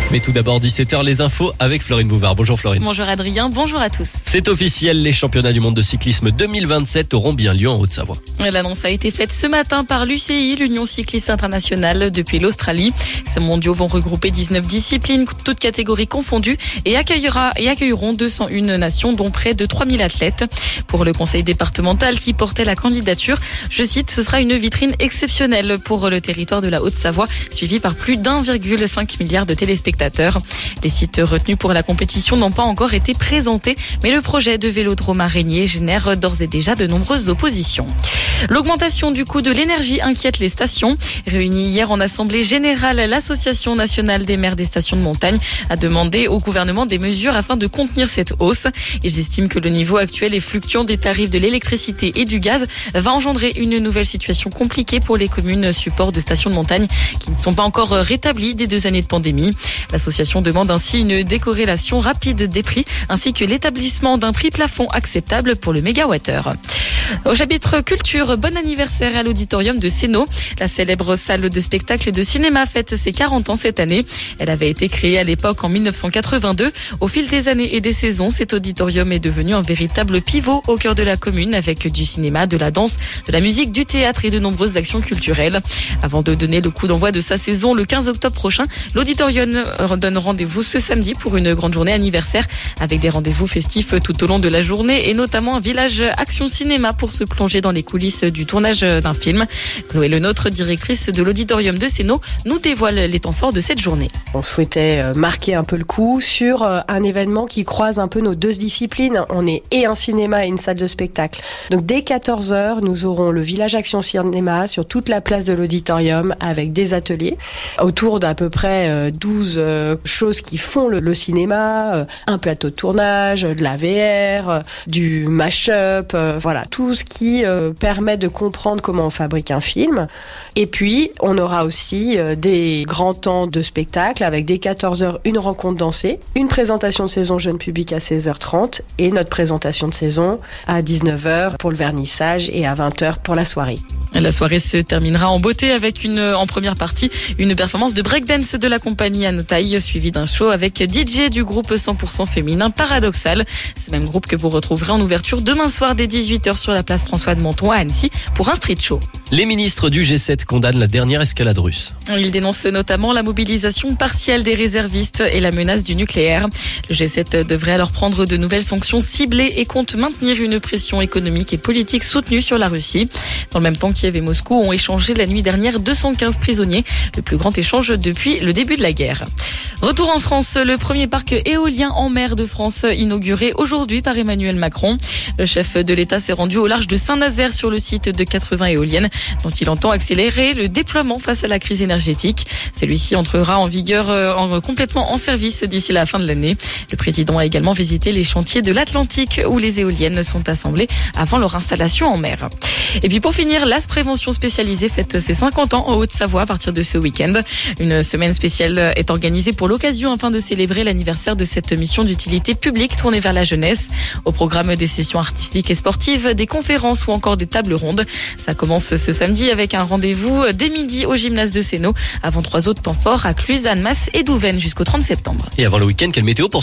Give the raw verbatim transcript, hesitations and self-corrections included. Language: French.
Mais tout d'abord, dix-sept heures, les infos avec Florine Bouvard. Bonjour Florine. Bonjour Adrien, bonjour à tous. C'est officiel, les championnats du monde de cyclisme deux mille vingt-sept auront bien lieu en Haute-Savoie. L'annonce a été faite ce matin par l'U C I, l'Union cycliste internationale, depuis l'Australie. Ces mondiaux vont regrouper dix-neuf disciplines, toutes catégories confondues, et, accueillera, et accueilleront deux cent une nations, dont près de trois mille athlètes. Pour le conseil départemental qui portait la candidature, je cite, ce sera une vitrine exceptionnelle pour le territoire de la Haute-Savoie, suivi par plus d'un virgule cinq milliard de téléspectateurs. Les sites retenus pour la compétition n'ont pas encore été présentés, mais le projet de Vélodrome Araignée génère d'ores et déjà de nombreuses oppositions. L'augmentation du coût de l'énergie inquiète les stations. Réunie hier en assemblée générale, l'Association nationale des maires des stations de montagne a demandé au gouvernement des mesures afin de contenir cette hausse. Ils estiment que le niveau actuel et fluctuant des tarifs de l'électricité et du gaz va engendrer une nouvelle situation compliquée pour les communes supports de stations de montagne qui ne sont pas encore rétablies des deux années de pandémie. L'association demande ainsi une décorrélation rapide des prix ainsi que l'établissement d'un prix plafond acceptable pour le mégawattheure. Au chapitre culture, bon anniversaire à l'auditorium de Sénaux. La célèbre salle de spectacle et de cinéma fête ses quarante ans cette année. Elle avait été créée à l'époque en mille neuf cent quatre-vingt-deux. Au fil des années et des saisons, cet auditorium est devenu un véritable pivot au cœur de la commune avec du cinéma, de la danse, de la musique, du théâtre et de nombreuses actions culturelles. Avant de donner le coup d'envoi de sa saison le quinze octobre prochain, l'auditorium donne rendez-vous ce samedi pour une grande journée anniversaire avec des rendez-vous festifs tout au long de la journée et notamment un village action cinéma pour se plonger dans les coulisses du tournage d'un film. Chloé Lenôtre, directrice de l'auditorium de Sénaux, nous dévoile les temps forts de cette journée. On souhaitait marquer un peu le coup sur un événement qui croise un peu nos deux disciplines. On est et un cinéma et une salle de spectacle. Donc dès quatorze heures, nous aurons le village action cinéma sur toute la place de l'auditorium avec des ateliers autour d'à peu près douze choses qui font le, le cinéma, un plateau de tournage, de la V R, du mash-up, voilà, tout ce qui euh, permet de comprendre comment on fabrique un film. Et puis, on aura aussi euh, des grands temps de spectacle avec dès quatorze heures une rencontre dansée, une présentation de saison jeune public à seize heures trente et notre présentation de saison à dix-neuf heures pour le vernissage et à vingt heures pour la soirée. La soirée se terminera en beauté avec une, en première partie une performance de breakdance de la compagnie Anotaï, suivie d'un show avec D J du groupe cent pour cent féminin Paradoxal. Ce même groupe que vous retrouverez en ouverture demain soir dès dix-huit heures sur la place François de Menton à Annecy pour un street show. Les ministres du G sept condamnent la dernière escalade russe. Ils dénoncent notamment la mobilisation partielle des réservistes et la menace du nucléaire. Le G sept devrait alors prendre de nouvelles sanctions ciblées et compte maintenir une pression économique et politique soutenue sur la Russie. Dans le même temps, Kiev et Moscou ont échangé la nuit dernière deux cent quinze prisonniers, le plus grand échange depuis le début de la guerre. Retour en France, le premier parc éolien en mer de France inauguré aujourd'hui par Emmanuel Macron. Le chef de l'État s'est rendu au large de Saint-Nazaire sur le site de quatre-vingts éoliennes dont il entend accélérer le déploiement face à la crise énergétique. Celui-ci entrera en vigueur en, complètement en service d'ici la fin de l'année. Le président a également visité les chantiers de l'Atlantique où les éoliennes sont assemblées avant leur installation en mer. Et puis pour finir, l'A S Prévention spécialisée fête ses cinquante ans en Haute-Savoie à partir de ce week-end. Une semaine spéciale est organisée pour l'occasion afin de célébrer l'anniversaire de cette mission d'utilité publique tournée vers la jeunesse. Au programme des sessions artistiques et sportives, des conférences ou encore des tables rondes. Ça commence ce samedi avec un rendez-vous dès midi au gymnase de Sénaux avant trois autres temps forts à Cluse, Annemasse et Douvaine jusqu'au trente septembre. Et avant le week-end, quelle météo pour